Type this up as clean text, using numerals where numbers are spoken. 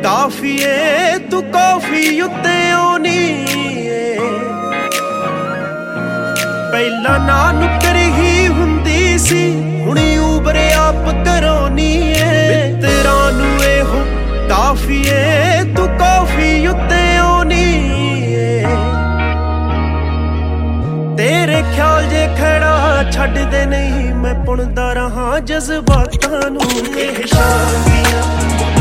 ਕਾਫੀਏ ਤੂੰ ਕਾਫੀ ਉੱਤੇ ਆਉਣੀ ਏ। ਪਹਿਲਾਂ ਨਾ ਨੁੱਕਰ ਹੀ ਹੁੰਦੀ ਸੀ, ਹੁਣੀ ਊਬਰ ਆਪ ਕਰਾਉਣੀ ਏ। ਮਿੱਤਰਾਂ ਨੂੰ ਇਹੋ ਕਾਫੀਏ ਤੂੰ ਕਾਫੀ ਉੱਤੇ ਆਉਣੀ ਏ। ਤੇਰੇ ਖਿਆਲ ਜੇ ਖੜਾ ਛੱਡਦੇ ਨਹੀਂ, ਮੈਂ ਪੁਣਦਾ ਰਹਾਂ ਜਜ਼ਬਾਤਾਂ ਨੂੰ। ਇਹ ਸ਼ਾਂਤੀਆਂ